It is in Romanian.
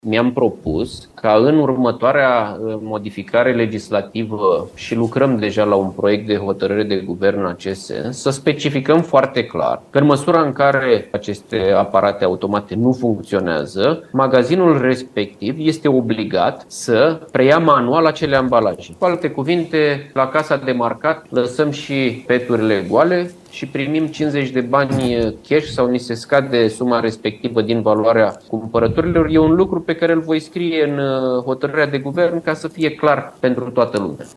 Mi-am propus ca în următoarea modificare legislativă, și lucrăm deja la un proiect de hotărâre de guvern în acest sens, să specificăm foarte clar că în măsura în care aceste aparate automate nu funcționează, magazinul respectiv este obligat să preia manual acele ambalaje. Cu alte cuvinte, la casa de marcat lăsăm și peturile goale și primim 50 de bani cash sau ni se scade suma respectivă din valoarea cumpărăturilor. E un lucru pe care îl voi scrie în hotărârea de guvern ca să fie clar pentru toată lumea.